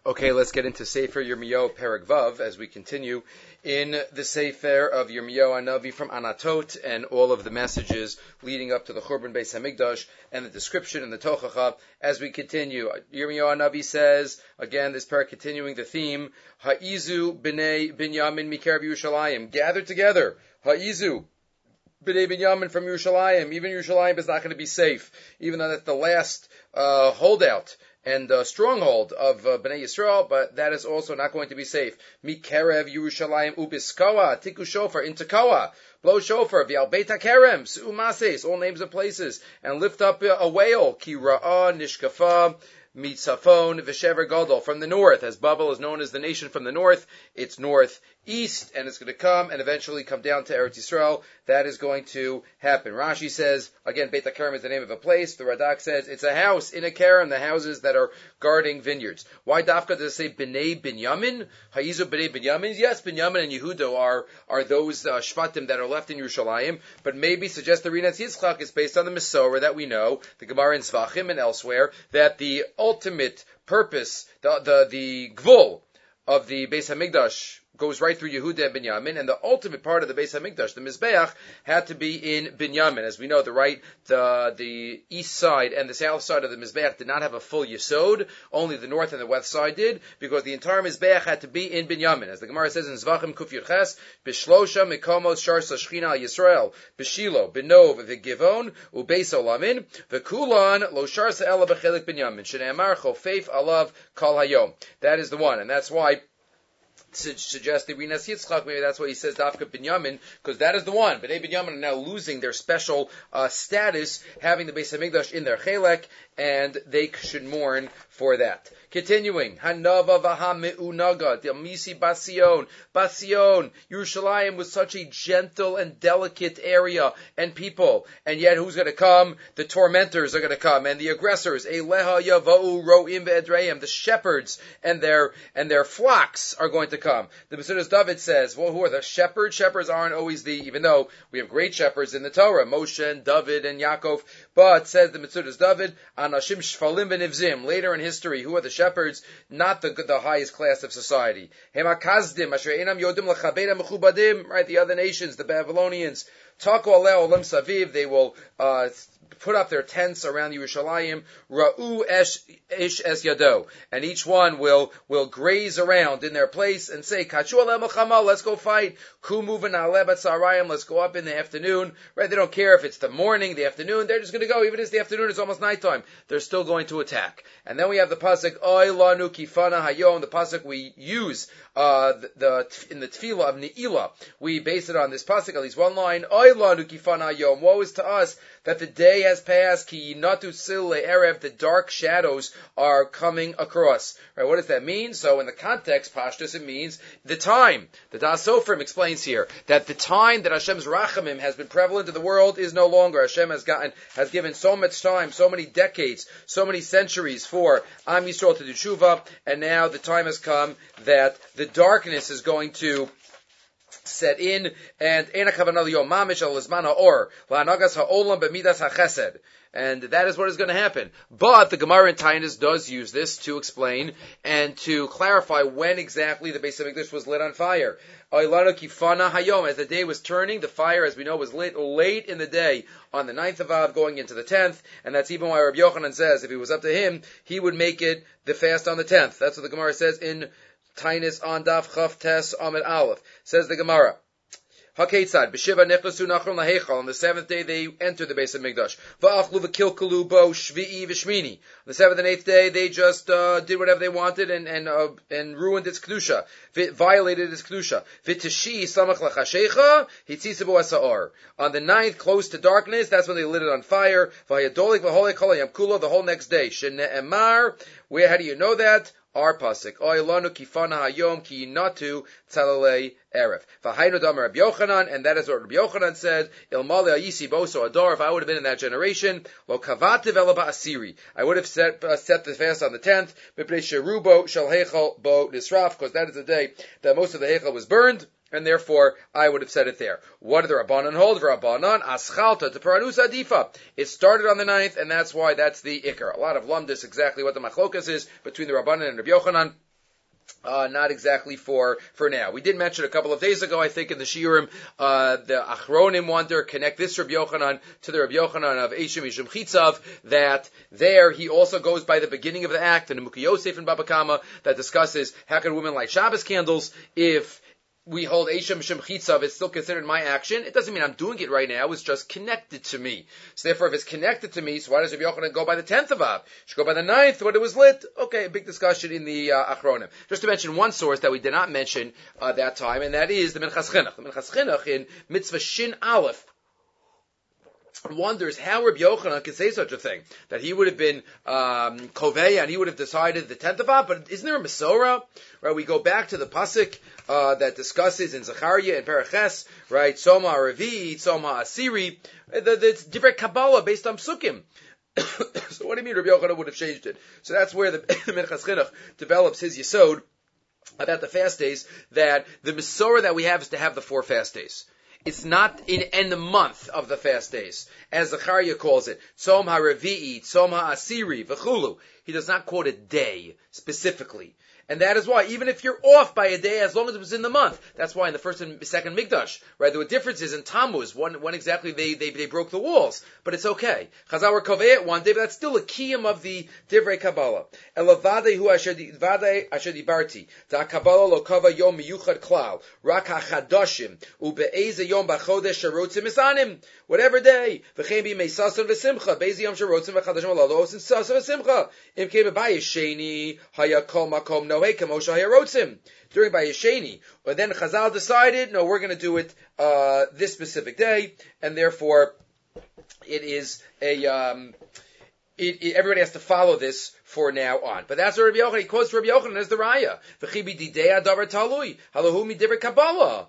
Okay, let's get into Sefer Yirmiyahu Perek Vav as we continue in the Sefer of Yirmiyahu Hanavi from Anatot and all of the messages leading up to the Churban Beis Hamikdash and the description in the Tochacha as we continue. Yirmiyahu Hanavi says, again, this Perek continuing the theme, Ha'izu b'nei Binyamin mikerev Yerushalayim, gather together, Ha'izu b'nei Binyamin from Yerushalayim. Even Yerushalayim is not going to be safe, even though that's the last holdout and stronghold of Bnei Yisrael, but that is also not going to be safe. Mikerev Yerushalayim ubiskoa, tiku shofar, in Tekoa, blow shofar, v'al beit hakerem, su'u mases, all names of places, and lift up a wail, ki ra'ah nishkafa, Mitzafon v'shever gadol, from the north, as Babel is known as the nation from the north, it's northeast, and it's going to come and eventually come down to Eretz Yisrael. That is going to happen. Rashi says, again, Beit HaKerem is the name of a place. The Radak says it's a house in a Kerem, the houses that are guarding vineyards. Why Dafka does it say Bnei Binyamin? Ha'izu Bnei Binyamin? Yes, Binyamin and Yehuda are those Shvatim that are left in Yerushalayim, but maybe suggest the Rinat Yitzchak is based on the Mesorah that we know, the Gemara in Zvachim and elsewhere, that the ultimate purpose, the Gvul of the Beis Hamikdash goes right through Yehuda and Binyamin, and the ultimate part of the Beis Hamikdash, the Mizbeach, had to be in Binyamin. As we know, the east side and the south side of the Mizbeach did not have a full Yesod, only the north and the west side did, because the entire Mizbeach had to be in Binyamin. As the Gemara says in Zvachim Kuf Yurches, Bishlosha Mikomos Sharsa Shechina Yisrael, Bishilo, Benov, V'Givon, Ubeis Olamin, V'Kulan, Lo Sharsa Ela B'Chelik Binyamin, Shne'amar Chofeif Alav Kol Hayom. That is the one, and that's why to suggest the Rinas Yitzchak, maybe that's why he says Dafka Binyamin, because that is the one. Bnei Binyamin are now losing their special status, having the Beis Hamikdash in their chelek, and they should mourn for that. Continuing, Hanava v'ha-me'unaga, Delmisi Basion, Yerushalayim was such a gentle and delicate area and people, and yet who's going to come? The tormentors are going to come, and the aggressors, Eleha Yava'u Ro'im Ve'edreim, the shepherds and their flocks are going to come. The Mesudas David says, well, who are the shepherds? Shepherds aren't always even though we have great shepherds in the Torah, Moshe and David and Yaakov, but says the Mesudas David, Anashim Shfalim V'nivzim, later in history, who are the shepherds? Not the highest class of society. Hemakazdim, Asher Einam Yodim L'chabeira Mechubadim, right, the other nations, the Babylonians, Taku Aleh Olam Saviv, they will put up their tents around Yerushalayim, Ra'u Es Yado, and each one will graze around in their place and say, Kachu Aleh Melchama, let's go fight, Kumu V'na'aleh B'tzarayim, let's go up in the afternoon, right, they don't care if it's the morning, the afternoon, they're just going to go, even if it's the afternoon, it's almost nighttime, they're still going to attack. And then we have the pasuk, Oy Lanu Kifana Hayom, the pasuk we use, in the tefillah of Ne'ilah, we base it on this pasuk, at least one line, Oy Lanu Kifana Hayom, woe is to us that the day has passed, ki natu sil erev, the dark shadows are coming across. Right, what does that mean? So in the context, Pashtus, it means the time. The Das Sofrim explains here that the time that Hashem's rachamim has been prevalent in the world is no longer. Hashem has given so much time, so many decades, so many centuries for Am Yisrael to do tshuva, and now the time has come that the darkness is going to set in, and and that is what is going to happen. But the Gemara in Tainus does use this to explain and to clarify when exactly the Beis Hamikdash was lit on fire. As the day was turning, the fire, as we know, was lit late in the day on the 9th of Av, going into the 10th, and that's even why Rabbi Yochanan says if it was up to him, he would make it the fast on the 10th. That's what the Gemara says in Tainus on Daf Chaf Tes Amid Aleph. Says the Gemara, Hakeitzad, B'Shiva Nechnasu Nachron Laheichal, on the 7th day they entered the Beis Hamikdash. Va'achlu v'kilkalu bo Shvi'i v'Shmini. On the 7th and 8th day they just did whatever they wanted and ruined its kedusha, violated its kedusha. V'Tishi Samach Lachashecha Hitzisabu Asa'ar. On the 9th, close to darkness, that's when they lit it on fire. V'Hayadolik v'Holei Kol Yamkulo, the whole next day. Shene'emar, how do you know that? Our pasuk, Oy lanu kifana hayom ki natu tzalalei erev. V'hainu damar Rabbi Yochanan, and that is what Rabbi Yochanan said. Ilmale ayisi boso ador. If I would have been in that generation, lo kavativ elaba asiri. I would have set the fast on the 10th. B'pnei sherubo shel heichal bo nisraf, because that is the day that most of the heichal was burned. And therefore, I would have said it there. What did the Rabbanan hold? Rabbanan aschalta to paranus adifa. It started on the 9th, and that's why that's the ikar. A lot of lumdis exactly what the machlokas is between the Rabbanan and Rabbi Yochanan. Not exactly for now. We did mention a couple of days ago, I think, in the Shiurim, the Achronim want to connect this Rabbi Yochanan to the Rabbi Yochanan of Eishim Yishim Chitzav, that there he also goes by the beginning of the act, and the Mukhi Yosef in Baba Kama, that discusses how can women light Shabbos candles. If we hold Eishim Yishim Chitzav, it's still considered my action. It doesn't mean I'm doing it right now, it's just connected to me. So therefore, if it's connected to me, so why does Rabbi Yochanan go by the 10th of Av? Should go by the 9th when it was lit. Okay, a big discussion in the Achronim. Just to mention one source that we did not mention that time, and that is the Minchas Chinuch. The Minchas Chinuch in Mitzvah Shin Aleph wonders how Rabbi Yochanan could say such a thing, that he would have been Koveya and he would have decided the 10th of Av, but isn't there a Mesorah? Right, we go back to the Pasuk that discusses in Zechariah and Paraches, right, Soma Revi, Soma Asiri, the different Kabbalah based on Psukim. So what do you mean Rabbi Yochanan would have changed it? So that's where the Minchas Chinuch develops his Yesod about the fast days, that the Mesorah that we have is to have the 4 fast days. It's not in the month of the fast days, as Zechariah calls it, Tzom HaRevi'i, Tzom HaAsiri, V'chulu. He does not quote a day specifically. And that is why, even if you're off by a day, as long as it was in the month, that's why in the first and second Mikdash, right, there were differences in Tammuz, when exactly they broke the walls, but it's okay. Chazal were kovei one day, but that's still a kiyum of the Divrei Kabbalah. Elavadei hu asher dibarti, da Kabbalah lo kava yom miyuchad klal, rak hachadashim, ube'eze yom bachodesh sharotzim isanim, whatever day, v'chein b'mei sasan v'simcha, be'eze yom sharotzim v'chadashim alalos and sasan v'simcha, im kei b'bayis sheni, haya kol makom during Bayesheni, but then Chazal decided, no, we're going to do it this specific day, and therefore it is everybody has to follow this for now on. But that's what Rabbi Yochanan, he quotes Rabbi Yochanan as the Raya. V'chibi didei adavar talui, halahu midivrei Kabbalah.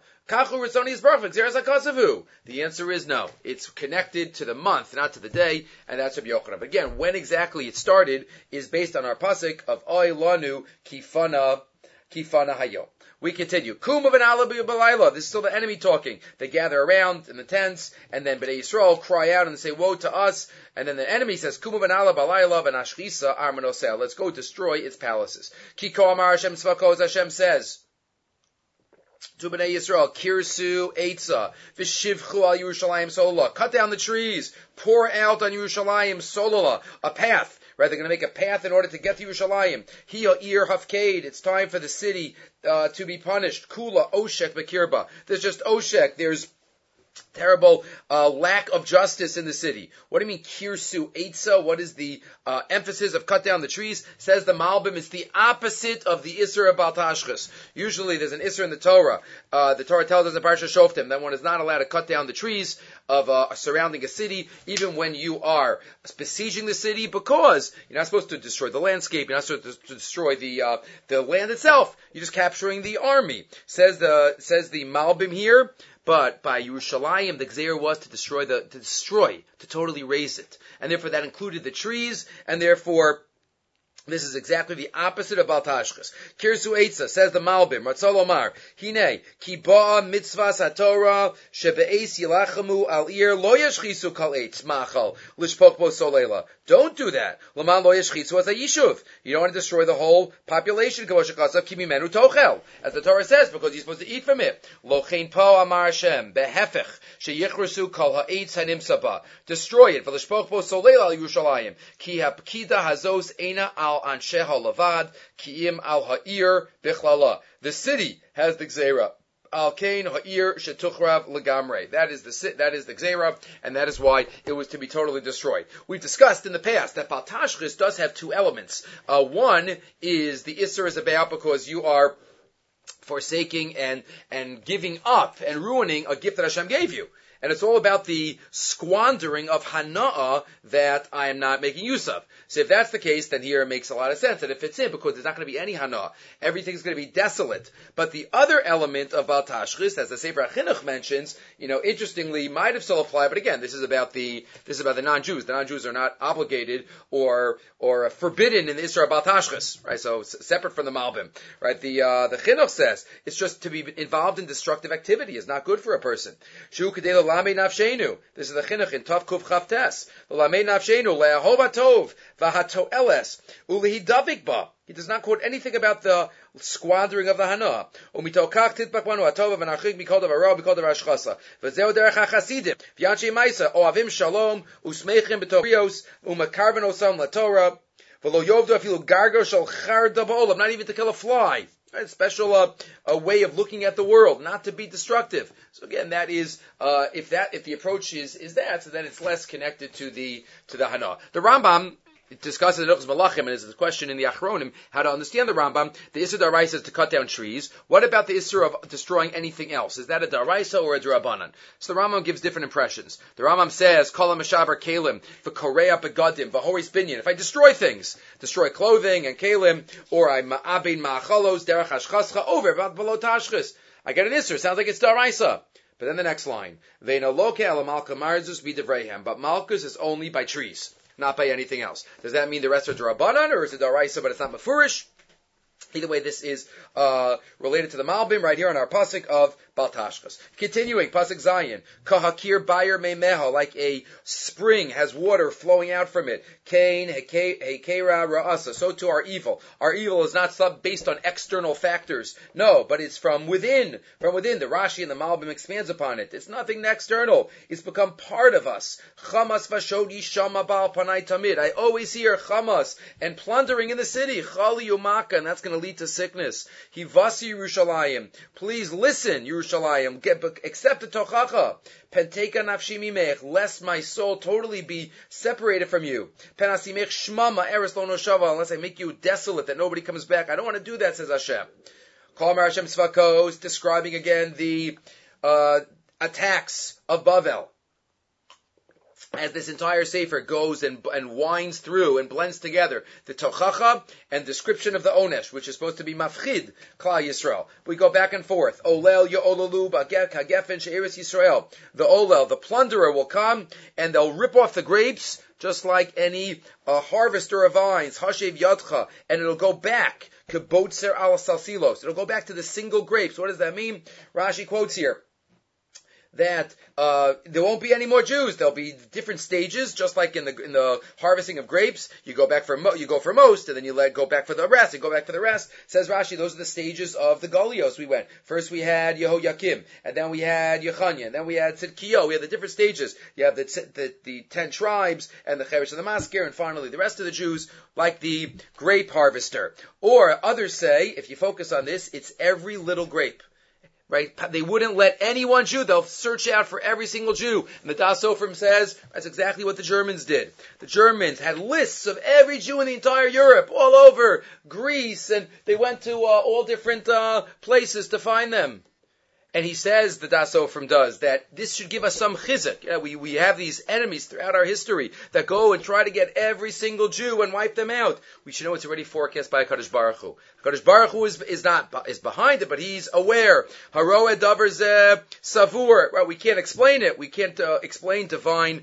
The answer is no. It's connected to the month, not to the day, and that's Rabbi Yochanan. But again, when exactly it started is based on our pasuk of Oy Lanu Kifana Hayo. We continue. Kum of an Balayla. This is still the enemy talking. They gather around in the tents, and then Bnei Yisrael cry out and say, woe to us. And then the enemy says, Kum of an Balayla and Ashchisa Armanosel. Let's go destroy its palaces. Kiko Amar Hashem Tzvakos, Hashem says to Bnei Yisrael, Kirsu Eitza, V'shivchu al Yerushalayim Solola. Cut down the trees, pour out on Yerushalayim Solola, a path. Right, they're going to make a path in order to get to Yerushalayim. Hiya ir hafkade. It's time for the city to be punished. Kula oshek bekirba. There's just oshek. There's terrible lack of justice in the city. What do you mean kirsu eitza? What is the emphasis of cut down the trees? Says the Malbim, it's the opposite of the Isser of Bal Tashchis. Usually there's an Isser in the Torah. The Torah tells us in Parsha Shoftim that one is not allowed to cut down the trees of surrounding a city, even when you are besieging the city, because you're not supposed to destroy the landscape, you're not supposed to destroy the land itself. You're just capturing the army. Says the Malbim here. But by Yerushalayim, the Gzeir was to destroy, to totally raze it. And therefore that included the trees, and therefore this is exactly the opposite of Bal Tashchis. Kirsu Eitza, says the Malbim, Ratzal Omar, Hine, ki ba'a mitzvahs haTorah, shebe'es yilachamu al ir, lo yashchisu kal eitz, machal, lishpok bo solela. Don't do that. Laman lo yashchisu as a yishuv. You don't want to destroy the whole population, kavoshakasav ki mimenu tochel. As the Torah says, because you're supposed to eat from it. Lo chen po amar Hashem, behefech, sheyichrusu kal ha'etz hanimsaba. Destroy it, v'lishpok bo solela al Yerushalayim. Ki ha'pkida hazos eina al anshe ha'lavad, ki'im al ha'ir bichlala. The city has the gzeira. Al kain ha'ir shetuchrav legamre. That is the gzeira, and that is why it was to be totally destroyed. We've discussed in the past that Bal Tashchis does have two elements. One is the Isser is about because you are forsaking and giving up and ruining a gift that Hashem gave you. And it's all about the squandering of hana'ah that I am not making use of. So if that's the case, then here it makes a lot of sense that it fits in, because there's not going to be any hana'ah. Everything's going to be desolate. But the other element of Bal Tashchis, as the Sefer HaChinuch mentions, interestingly, might have still applied, but again, this is about the non-Jews. The non-Jews are not obligated or forbidden in the Isra Bal Tashchis, right? So separate from the Malbim, right? The Chinuch says it's just to be involved in destructive activity is not good for a person. Shu kedei v'lamei nafshenu. This is the chinuch in Tav Kuf Chav Tes. V'lamei nafshenu le'ahov hatov v'hatoeles ulehidavik ba. He does not quote anything about the squandering of the hana. Umitokach titbakmanu hatova v'nachik mikol davar ra mikol davar shchasa. V'zeu derech hachasidim. V'yanshei maisa oavim shalom usmeichim b'torios umakarben osam laTorah. V'lo yovdu afilu gargo shel char dabolam. Not even to kill a fly. A special a way of looking at the world, not to be destructive. So again, that is if the approach is that, so then it's less connected to the hana. The Rambam discusses the Hilchos Malachim, and is the question in the Achronim how to understand the Rambam. The Isser Daraisa is to cut down trees. What about the Isser of destroying anything else? Is that a Daraisa or a Darabanan? So the Rambam gives different impressions. The Rambam says, Kol HaMeshaber Kalim, V'Korea Begadim, V'Horis Binyan. If I destroy things, destroy clothing and Kalim, or I Ma'abin Ma'achalos, Derech Hashchascha, over, V'V'Lo Tashchis. I get an Isser, sounds like it's Daraisa. But then the next line, Ve'no Loke Ala Malka Marzus B'Devreihem, but Malchus is only by trees, not by anything else. Does that mean the rest are Darabanan, or is it Daraisa, but it's not Mefurish? Either way, this is related to the Malbim right here on our pasuk of Bal Tashchas. Continuing, pasuk Zayin, Kahakir Bayer Meimeha, like a spring has water flowing out from it. Kain Hekera Ra'asa. So too our evil. Our evil is not based on external factors. No, but it's from within. From within. The Rashi and the Malbim expands upon it. It's nothing external. It's become part of us. Chamas Vashodi Shama Bal Panai Tamid. I always hear Chamas and plundering in the city. Chali Umaka, and that's going to lead to sickness. Hivasi Yerushalayim. Please listen, Yerushalayim. Accept the Tochacha. Penteka nafshi mimech, lest my soul totally be separated from you. Penasimech shmama eres lo noshava, unless I make you desolate, that nobody comes back. I don't want to do that, says Hashem. Kol Mar Hashem Tzvakos, describing again the attacks of Bavel. As this entire Sefer goes and winds through and blends together the Tochacha and description of the Onesh, which is supposed to be Mafchid, Klal Yisrael. We go back and forth. Olel Yo'olalu Kagefen She'eretz Yisrael. The Olel, the plunderer, will come and they'll rip off the grapes, just like any harvester of vines, Hashev Yadcha, and it'll go back, Kebotzer al Salsilos. It'll go back to the single grapes. What does that mean? Rashi quotes here that there won't be any more Jews. There'll be different stages, just like in the harvesting of grapes. You go for most, and then you go back for the rest, and go back for the rest. Says Rashi, those are the stages of the Galios we went. First we had Yehoyakim, and then we had Yechanya, and then we had Tzidkiyo. We had the different stages. You have the 10 tribes, and the Cheresh and the Maskir, and finally the rest of the Jews, like the grape harvester. Or others say, if you focus on this, it's every little grape. Right? They wouldn't let any one Jew. They'll search out for every single Jew. And the Das Sofrim says that's exactly what the Germans did. The Germans had lists of every Jew in the entire Europe, all over Greece, and they went to all different places to find them. And he says, the Das Sofrim does, that this should give us some chizuk. We have these enemies throughout our history that go and try to get every single Jew and wipe them out. We should know it's already forecast by HaKadosh Baruch Hu. HaKadosh Baruch Hu is behind it, but he's aware. Haroeh davar zeh savur. Right, we can't explain it. We can't explain divine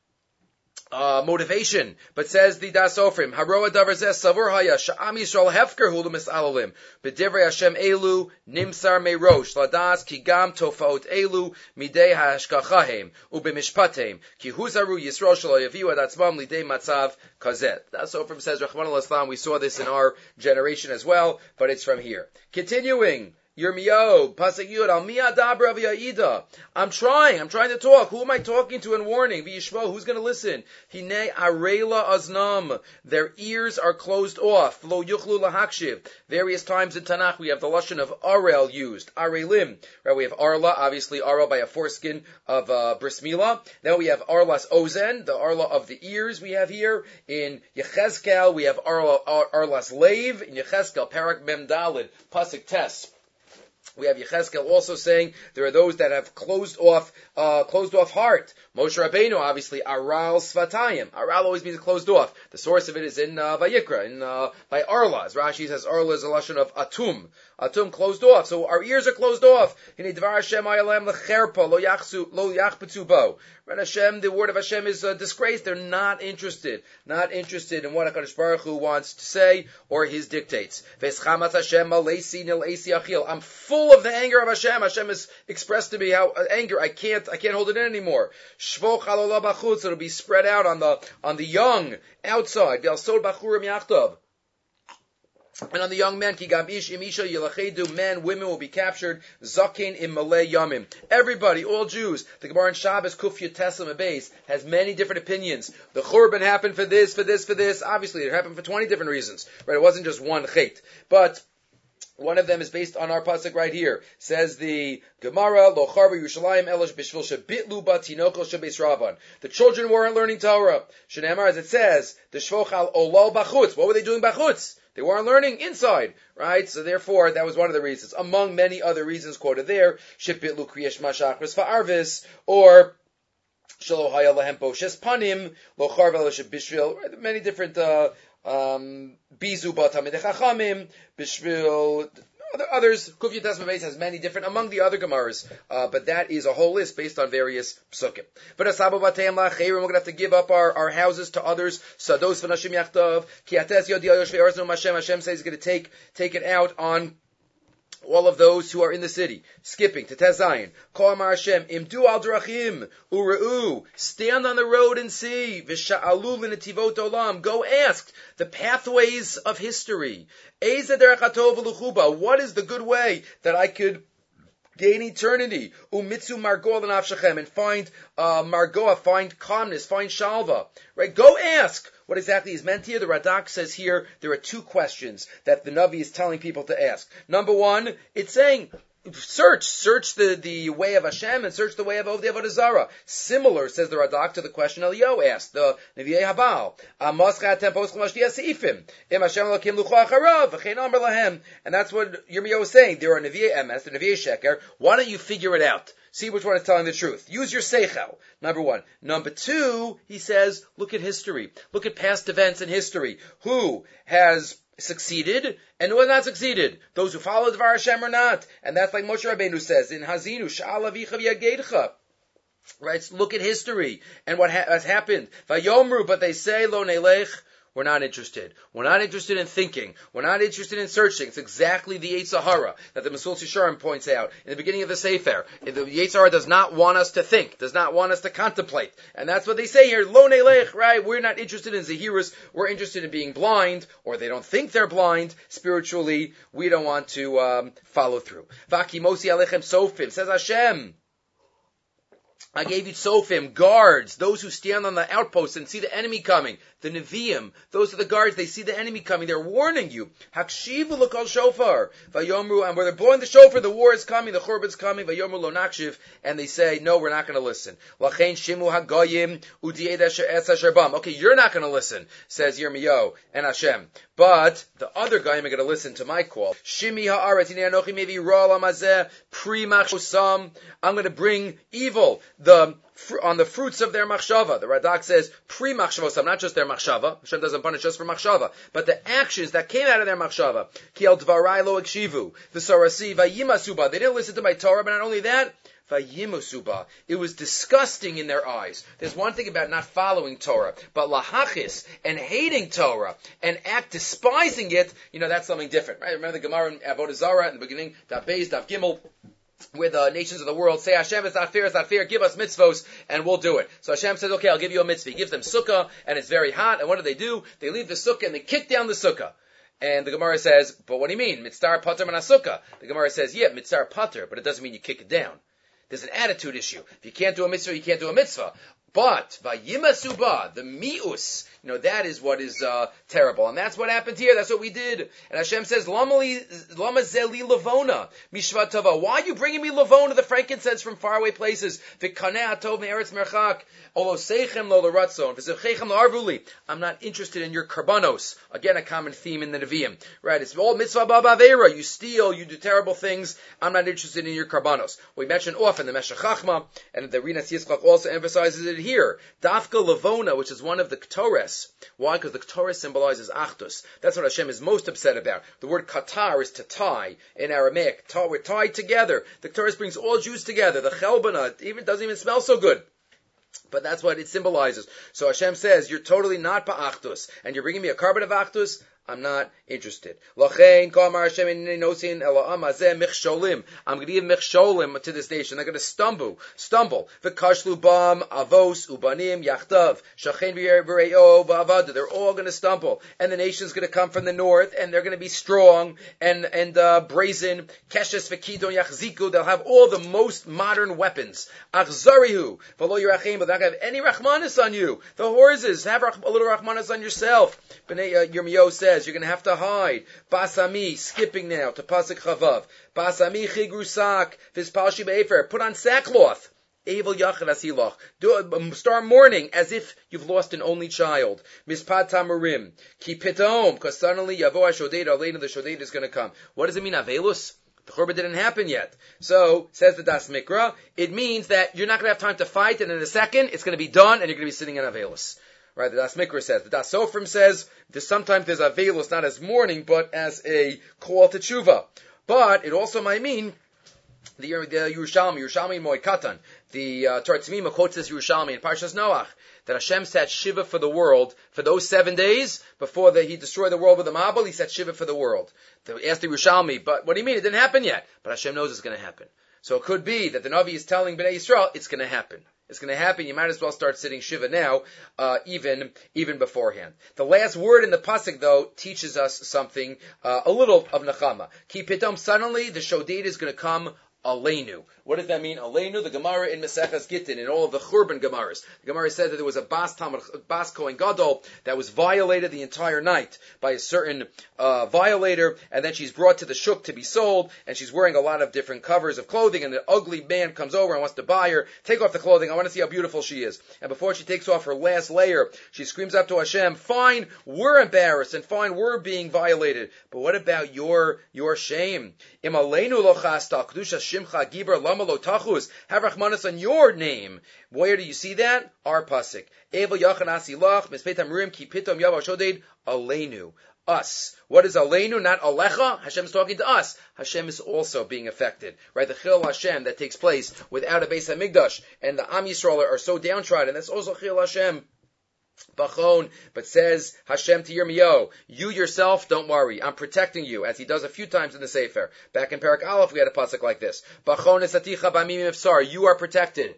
motivation, but says the Das Sofrim, Haroeh davar zeh savur haya sha'am Yisrael hefker hu l'mis'alalim b'divrei Hashem elu nimsar meirosh ladas ki gam tofaot elu midei ha'ashkachahem u'b'mishpatem ki huzaru Yisrael shelo yaviu ad atzmam lidei matzav kazet. Das Sofrim says, Rachmana litzlan, we saw this in our generation as well, but it's from here. Continuing, Yirmiyahu, Pasuk Yud, Al mi adabra v'ya'ida. I'm trying to talk. Who am I talking to and warning? V'yishmo, who's going to listen? Hinei arela aznam. Their ears are closed off. Lo yuchlu lahakshiv. Various times in Tanakh we have the lashon of arel used. Arelim. Right, we have arla, obviously arel by a foreskin of bris milah. Then we have arlas ozen, the arla of the ears we have here. In Yechezkel we have arlas leiv. In Yechezkel, Parak Mem Dalid, Pasuk Tes. We have Yechezkel also saying there are those that have closed off heart. Moshe Rabbeinu, obviously, Aral Svatayim. Aral always means closed off. The source of it is in Vayikra, by Arla. As Rashi says, Arla is a lashon of Atum. Atum, closed off. So our ears are closed off. Hinei dvar Hashem ayalem lecherpa lo yachpetzu bo. Right, Hashem, the word of Hashem is disgraced. They're not interested in what HaKadosh Baruch Hu wants to say or his dictates. I'm full full of the anger of Hashem. Hashem has expressed to me how anger, I can't hold it in anymore. Shvoch halolah bachutz, it'll be spread out on the young outside. V'alsod bachurim yachtav. And on the young men, ki gam ish im isha yilachedu, men, women will be captured. Zakin im malay yamim. Everybody, all Jews. The Gemara in Shabbos Kuf Yutesam Abeis has many different opinions. The Churban happened for this. Obviously, it happened for 20 different reasons. Right? It wasn't just one chait. But one of them is based on our pasuk right here. Says the Gemara, Lo charva Yerushalayim elosh b'shvil shebitlu ba tinokol shebeis Ravan. The children weren't learning Torah. Shneimar, as it says, the shvoch al olol bachutz. What were they doing bachutz? They weren't learning inside, right? So therefore, that was one of the reasons. Among many other reasons quoted there, shebitlu kriyesh mashachris fa'arvis, or shelo haya lahem boshes panim, lo charva elosh b'shvil. Many different bizu batamid chachamim b'shvil. Others, Kuf Yutes Mabeis has many different, among the other Gemaras, but that is a whole list based on various psukim. But Asabu Batayim La'Cheirim, we're going to have to give up our houses to others. Sados V'Nashim Yachtav, Ki Ates Yodi Yoshvei Aretz Noam Hashem. Hashem says he's going to take it out on all of those who are in the city. Skipping to Tezayin. Kol Amar Hashem, Imdu al drachim, Ure'u, stand on the road and see. V'sha'alu l'netivot olam, go ask the pathways of history. Eza derech hatov v'luchuba, what is the good way that I could gain eternity? Umitzu margoa l'nafshechem, and find margoa, find calmness, find shalva. Right? Go ask. What exactly is meant here? The Radak says here there are two questions that the Navi is telling people to ask. Number one, it's saying, search the way of Hashem and search the way of Ovdei Avodah Zarah. Similar, says the Radak, to the question Eliyahu asked, the Nevi'ei Habal. And that's what Yirmiyahu is saying. There are Nevi'ei Emes, the Nevi'ei Sheker. Why don't you figure it out? See which one is telling the truth. Use your seichel. Number one. Number two, he says, look at history. Look at past events in history. Who has succeeded and who has not succeeded? Those who follow Dvar Hashem or not. And that's like Moshe Rabbeinu says in Hazinu, Sha'al avicha v'yageidcha. Right? So look at history and what has happened. Vayomru, but they say, Lo nelech. We're not interested. We're not interested in thinking. We're not interested in searching. It's exactly the Yetzer Hara that the Mesillas Yesharim points out in the beginning of the Sefer. The Yetzer Hara does not want us to think, does not want us to contemplate. And that's what they say here. Lo nelech, right? We're not interested in Zahirus. We're interested in being blind, or they don't think they're blind. Spiritually, we don't want to follow through. Vakimosi alechem sofim, says Hashem. I gave you tzofim, guards, those who stand on the outposts and see the enemy coming. The Nevi'im, those are the guards, they see the enemy coming, they're warning you. Hakshivu l'kol shofar, vayomru, and where they're blowing the shofar, the war is coming, the churban's coming, vayomru lo nakshiv, and they say, no, we're not going to listen. Lachein shimu hagoyim, udied es asher bam. Okay, you're not going to listen, says Yirmiyahu and Hashem. But the other guy are going to listen to my call. Shimi ha'aretz inei anochi mevi ra lamazeh pri machshosam. I'm going to bring evil on the fruits of their machshava. The Radak says pri machshavosam, not just their machshava. Hashem doesn't punish just for machshava, but the actions that came out of their machshava. Ki el dvarai lo ikshivu v'sarasi vayimasuba. They didn't listen to my Torah, but not only that. Vayimusuba. It was disgusting in their eyes. There's one thing about not following Torah, but lahachis and hating Torah and despising it, that's something different, right? Remember the Gemara in Avodah Zarah in the beginning, Daf Beis, Daf Gimel, where the nations of the world say, Hashem, it's not fair, give us mitzvos, and we'll do it. So Hashem says, okay, I'll give you a mitzvah. He gives them sukkah, and it's very hot, and what do? They leave the sukkah, and they kick down the sukkah. And the Gemara says, but what do you mean? Mitzvah pater manasukah. The Gemara says, yeah, mitzvah pater, but it doesn't mean you kick it down. There's an attitude issue. If you can't do a mitzvah, you can't do a mitzvah. But vayimasuba, the mi'us, that is what is terrible, and that's what happened here. That's what we did. And Hashem says, "Lama zeli lavona mishvat tova." Why are you bringing me lavona, the frankincense from faraway places? V'kaneh atov me'eretz merchak. Olo seichem lo l'ratzon. V'zevchechem lo I'm not interested in your karbanos. Again, a common theme in the Nevi'im. Right? It's all mitzvah ba'avera. You steal, you do terrible things. I'm not interested in your karbanos. We mentioned often the Meshech Chachma, and the Rinas Yitzchak also emphasizes it here. Dafka lavona, which is one of the Ketores. Why? Because the Ketores symbolizes Achdus. That's what Hashem is most upset about. The word Katar is to tie in Aramaic. We're tied together. The Ketores brings all Jews together. The Chelbana doesn't even smell so good. But that's what it symbolizes. So Hashem says, you're totally not Pa'achdus, and you're bringing me a carbon of Achdus. I'm not interested. I'm going to give michsholim to this nation. They're going to stumble. V'kashlu bam avos ubanim yachdav shachen v'reo v'avada. They're all going to stumble, and the nation's going to come from the north, and they're going to be strong and brazen. Keshes v'kidon yachziku. They'll have all the most modern weapons. Achzarihu v'lo yirachim. But they're not going to have any rachmanis on you. The horses have a little rachmanis on yourself. Yirmiyahu says you're going to have to hide. Basami, skipping now to pasuk chavav. Basami chigrusak v'spalshi be'efer. Put on sackcloth. Evil yachad asilach. Start mourning as if you've lost an only child. Mispat tamarim. Keep it home, because suddenly yavo hashoded aleinu, the shoded is going to come. What does it mean, avelus? The churban didn't happen yet. So, says the Das Mikra, it means that you're not going to have time to fight, and in a second, it's going to be done, and you're going to be sitting in avelus. Right, the Das Mikra says. The Das Sofrim says, sometimes there's avelus not as mourning, but as a call to tshuva. But it also might mean the Yerushalmi Moed Katan. The Torah Tzimima quotes this Yerushalmi in Parshas Noach, that Hashem set Shiva for the world for those 7 days before he destroyed the world with the Mabul. He set Shiva for the world. They asked the Yerushalmi, but what do you mean? It didn't happen yet. But Hashem knows it's going to happen. So it could be that the Navi is telling Bnei Yisrael, it's going to happen. It's going to happen. You might as well start sitting Shiva now, even beforehand. The last word in the pasuk, though, teaches us something, a little of Nechama. Ki pitom, suddenly the Shoded is going to come Aleinu. What does that mean? Aleinu, the Gemara in Maseches Gittin, in all of the Churban Gemaras. The Gemara said that there was a Bas Kohen Gadol that was violated the entire night by a certain violator, and then she's brought to the shuk to be sold, and she's wearing a lot of different covers of clothing, and an ugly man comes over and wants to buy her. Take off the clothing. I want to see how beautiful she is. And before she takes off her last layer, she screams up to Hashem, fine, we're embarrassed, and fine, we're being violated. But what about your shame? Im Aleinu lo chasta, kedusha shimcha gibra lama lo tachus. Have rachmanis on your name. Where do you see that? Our pasuk. Evel yachan asilach mispeit amrim ki pitom yavo shoded aleinu. Us. What is aleinu? Not alecha. Hashem is talking to us. Hashem is also being affected. Right? The chil Hashem that takes place without a Beis Hamikdash, and the Am Yisrael are so downtrodden. That's also chil Hashem. Bachon, but says Hashem to Yirmiyahu, you yourself, don't worry, I'm protecting you, as he does a few times in the Sefer. Back in Parak Aleph, we had a pasuk like this. Bachon esaticha b'amim ifsar, you are protected.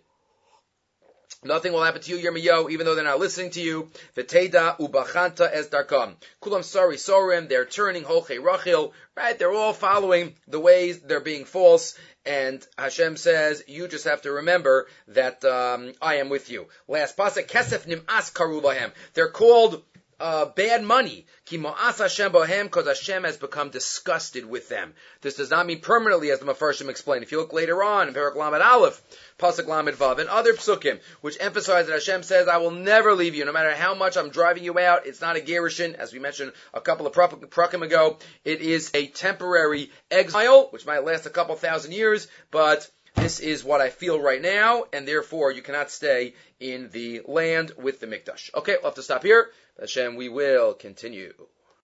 Nothing will happen to you, Yirmiyahu, even though they're not listening to you. V'teida ubachanta es darkam. Kulam sari sorim, they're turning holchei rachil, right? They're all following the ways, they're being false. And Hashem says, you just have to remember that I am with you. Last pasuk, kesef nim'as karu lahem. They're called bad money. Ki mo'as Hashem bohem, because Hashem has become disgusted with them. This does not mean permanently, as the Mefarshim explain. If you look later on in Parak Lamed Aleph, Pasuk Lamed Vav, and other psukim, which emphasize that Hashem says, I will never leave you, no matter how much I'm driving you out. It's not a gerushin, as we mentioned a couple of prakim ago. It is a temporary exile, which might last a couple thousand years, but this is what I feel right now, and therefore you cannot stay in the land with the Mikdash. Okay, we'll have to stop here. Hashem, we will continue.